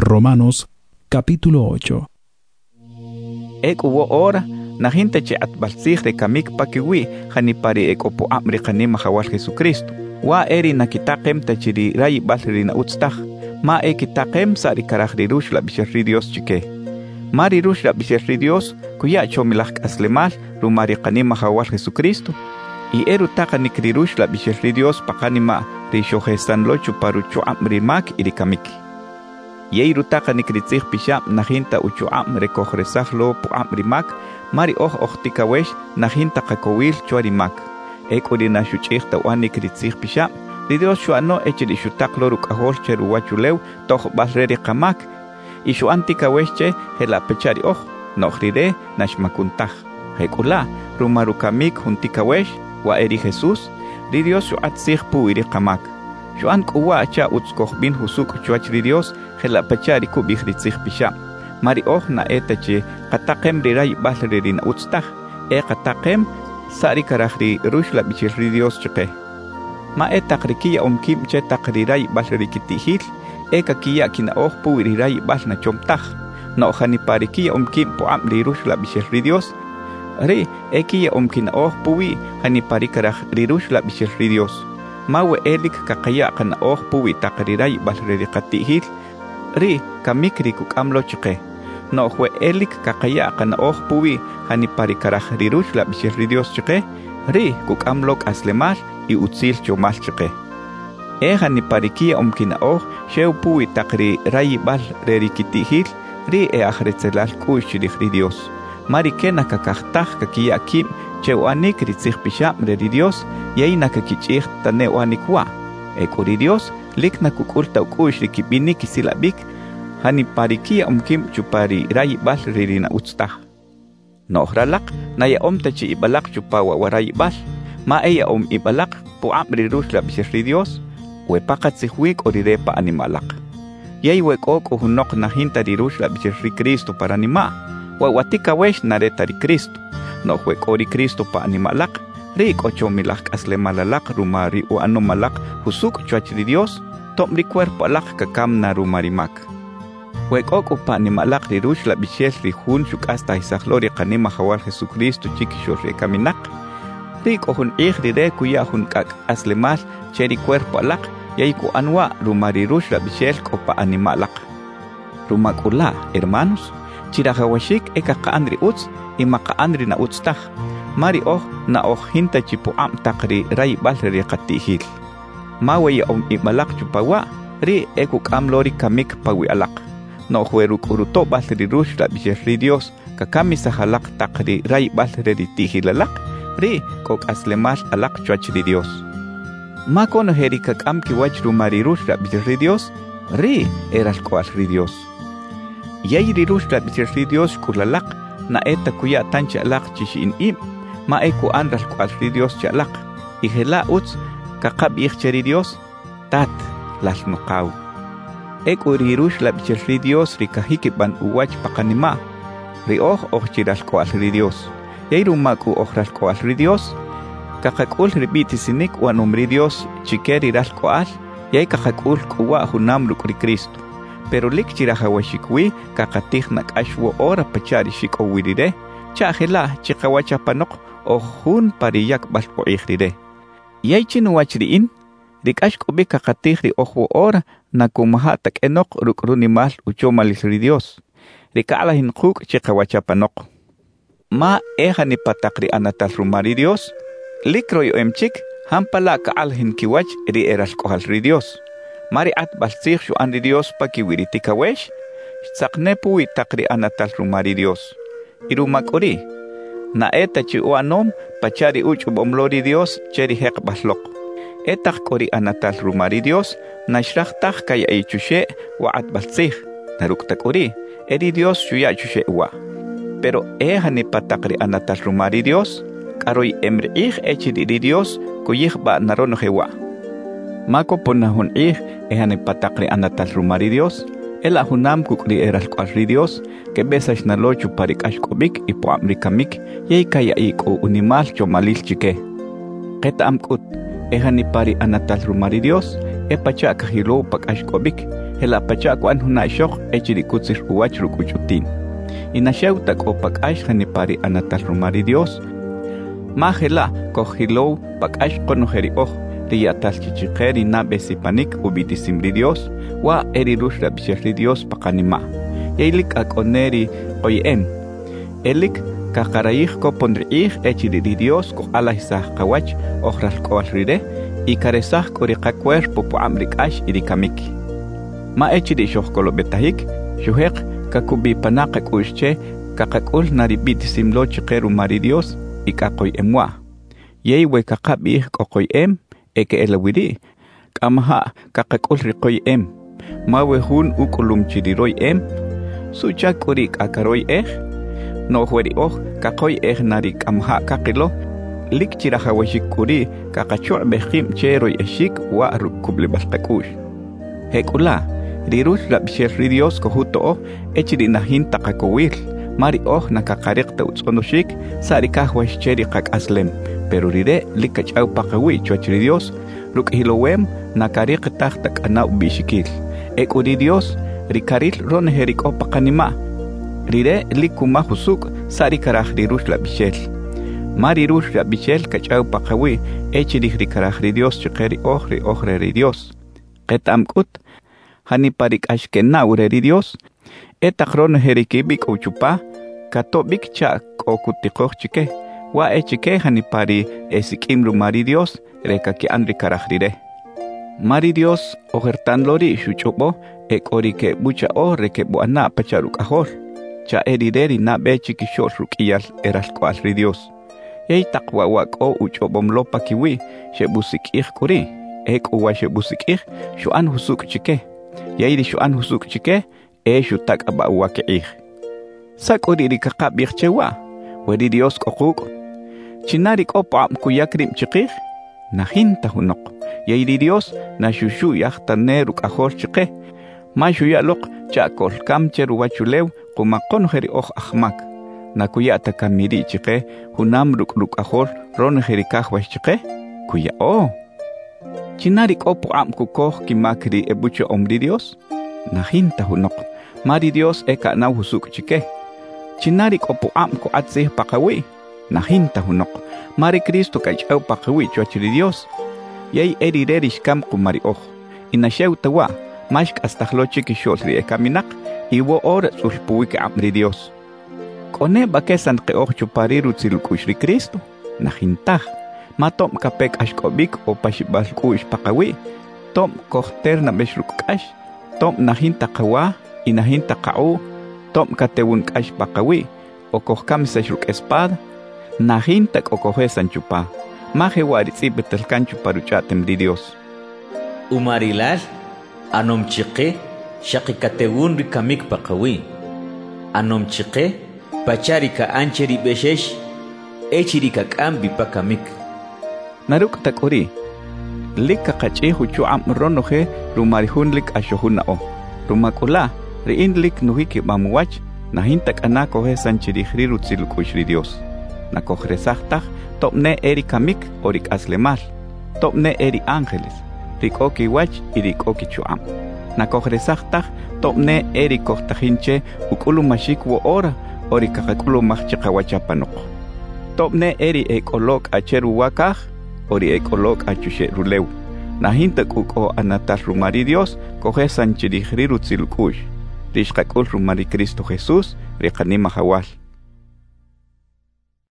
Romanos capítulo 8. Hubo ora, na gente che atbalsig de kamik pakiwi, hanipari opo amri kanima hawal Jesucristo. Wa eri na kitaqem tachiri rayi balri na utstah, ma kitaqem sa rikarahri rush la bisherri Dios chike. Mari rush la bisherri Dios, kuya chomilak aslemal, rumari kanima hawal Jesucristo. Y eru taka nikri rush la bisherri Dios pakanima risho gestan lochu parucho amri mak iri kamik. Yeiru taka nikritzig pisham nahinta uchu amre kohresahlo pu amri mak, mari tikawesh nahinta kakowil chuari mak. Ekuri na shuchihta wani kritzig pisham, di Dios shuano echiri shutaklo rukahol cheru wachulew toh basreri kamak, y shuan tikaweshche hela pechari nohrire nashmakuntah. Hekula rumarukamik huntikawesh wa eri Jesus, di Dios shuat sig pu iri kamak. Shuan kuwa acha utskoh bin husuk chuachri Dios, hela pachari ku bihritzig pisham. Mari na etache katakem riray basri na utstah, katakem sari karahri rush la bichirri Dios chike. Ma takrikiya kim che takriray basri kitihil, kakiya kina pu riray bas na chomtah. No haniparikiya kim po amri rush la bichirri Dios. Ri kiya kina puwi hanipari karahri rush la bichirri Dios. Mawe elik kakaya kana puwi takriray basri katihil. Ri kamikri kukamlo chike. No hue elik kakaya kana puwi hanipari karahri rush la bichirri Dios chike. Ri kukamlok aslemal y utsil chomal chike. Haniparikia kina shew puwi takri rayi bal rerikitihil. Ri ahretzelal kushirihri Dios. Mari kena kakahtah kakia kim chewanik ritzig pisham reri Dios. Yay nakakichih tane wanikwa. Ekuri Dios lik nakukulta ukushri kibini kisilabik. Haniparikia kim chupari rayi bal reri na utstah. Nohralak naya tachi ibalak chupawa waray bal. Ma eya ibalak po amri rush la bisherri Dios. Wepakat sihwik orire pa animalak. Yay wekok uhunok na hinta di rush la bisherri Cristo para anima. Wawatika wesh nareta di Cristo. No wekori Cristo pa animalak. Rik ocho milak asle malalak rumari o malak husuk chuachri Dios. Tomri cuerpo alak kakam na rumarimak. Wekok pa animalak di rush la bisherri hun shuk hasta isakhlori kanima hawal Jesucristo chikishor rekaminak. Rik ohun re kuya hun kak aslemal cheri cuerpo alak. Yaiku anwa rumari rush la bishel kopa animalak. Rumakula, hermanos, chirahawashik kakaandri uts y makaandri na utstah. Mari na hinta chipu takri ray balri katihil. Mawaya ibalak chupawa, ri ekuk lori kamik pawi alak. No hueruk uruto balri rush la bisherri Dios, kakami sahalak takri ray balri tihil alak, ri kok aslemal alak chuachri Dios. Mako no herikak kiwach rumari rush la bisherri Dios, ri eras koalri Dios. Yay rush la bisherri Dios kulalak, na eta kuya tancha alak chishin im, ma eku andras koalri Dios chalak. Ihela uts kakab ichcheri Dios, tat las nukaw. Eku rush la bisherri Dios rikahikiban uwach pakanima, ri chiras koalri Dios. Yay rumaku ras koalri Dios, kakakul ribiti sinik wa nomri Dios chikeri ras koal, yay kakakul kuwa hunam lukri Cristo. Pero lik chirahawashikwi kakatih nakashwo ora pachari shikowirire, chahela chikawacha panok hun pariyak balpo ihrire. Yay chinuwachriin, rikashkobi kakatih ri ora nakumahatak enok rukrunimal uchomalisri Dios. Rikalahin kuk chikawacha panok. Ma ni patakri anatal rumari Dios, likroyo emchik, hampala kaalhin kiwach ri eras kohalri Dios. Mari balsig shu andi Dios pa kiwiri tikawesh, saknepuwi takri anatal rumari Dios. Irumakori, na eta chi uanom pachari uch bomlori Dios cheri hek baslok. Etak kori anatal rumari Dios, nashrachtak kaya ichushe wa balsig, naruktakori, eri Dios shuya chushe wa. Pero ni patakri anatal rumari Dios, karoy emriich echidiri Dios kuyih ba narono hewa. Mako punahun ni patakri anatal rumari Dios, ela hunam kukri eras koalri Dios, que besas na lochu parik ashkobik y po amrikamik, yay kaya iko unimal chomalil chike. Keta amkut, ni pari anatal rumari Dios, pacha kahilo pak ashkobik, hela pachakwan huna shok echiri kutsir uwach rukuchutin. Inashew tak opakash hanipari anatal rumari Dios. Mahela kohilow pakash konoheri riyatal chichiqeri na besipanik ubitisimri Dios wa erirush rabisheri Dios pakanima. Yailik akoneri qoyem. Elik kakarayih ko pondriih echiri Dios ko alahisah kawach ohral koalrire y karesah korika cuerpo po amrikash irikamiki. Ma echiri shohkolo betahik shuhek kakubi panaka kushche kakakul naribitisimlo chiqeru mari Dios y kakoy emwa. Yeiwe kakabih kokoyem eke elawiri kamaha kakakul rikoy mawe hun ukulum chiriroy sucha kurik akaroy no hueri kakoy nari kamaha kakilo lik chirahawashik kuri kakachur behim cheroy eshik wa rukubli balkakush hekula rirush rabshir Dios kohuto echiri nahin takakowil mari nakakarik ta utsonoshik sarikahwash cheri kakaslem pero rire likachau pakawi chuachri Dios rukhilowem nakarik tahtak anau bishikil ekuri Dios rikaril ron heriko pakanima rire likuma husuk sarikarah rirush la bishel mari rush la bishel kachau pakawi echiri rikarah Dios chqeri ohre ri Dios qetamkut hani parik ashkena ure ri Dios etakron herikibik uchupa katobik cha okutikoh chike wa echike hanipari esikimru mari Dios reka ki andri karajrire mari Dios ojertan lori shuchobo ekorike bucha reke buana pacharuk ahor cha erideri na bechiki shor rukiyal eral kwal ri Dios yei takwa wak uchobom lopa kiwi shebusikih kuri wa shebusikih shuan husuk chike yei shuan husuk chike shutak aba wakih sakuri rikakabih chewa wedi Dios kokuk chinarik opam kuyakrim chiqih nahinta hunok yayri Dios na shushu yahtaneruk ahor chiqe ma shuyalok chakol kamcher wachulew kumakon heri ahmak na kuyata kamiri chiqe hunam ruk ahor ron heri kahwash chiqe kuya chinarik opam kukoh kimakri ebucho omri Dios nahinta hunok mari Dios eka na husuk chiqe chinarik opam ko atsih pakawi nahinta hunok mari Cristo kachau pakawi chuachri Dios yay erirerish kam kumari inashew tawa mashk astahlochi kishosri ekaminak iwo ora sulpuik amri Dios kone bakesan qeoh chupariru tsilkushri Cristo nahintah matom kapek ashkobik o pashibalkush pakawi tom kohter na beshrukash tom nahinta kawa inahinta kau tom katewun kash pakawi o kohkam seshruk espada nahinta kokohesan chupa maje waritsi betelkanchu paruchatem di Dios umarilal anom chiqe shaqikatewun rikamik pakawi anom chiqe pacharika ancheri beshesh echirika kambi pakamik naruk takuri lika qachi huchu am ronoje rumarihun lik ashohunao rumakula riin lik nuhiki mamwach nahinta kana kohesan chirihri rutsilkushri Dios na kohresahtaj topne eri kamik orik aslemal topne eri ángeles rikoki wach y rikoki chuam na kohresahtaj topne eri kohtajinche ukulu mashik wo ora orik kakulu machikawachapanok topne eri ekolok acheru wakaj ori ekolok achushe rulew na hinta kuko anatal rumari Dios kohesan chirihri rutsilkush rishkakul rumari Cristo Jesús rikanima hawal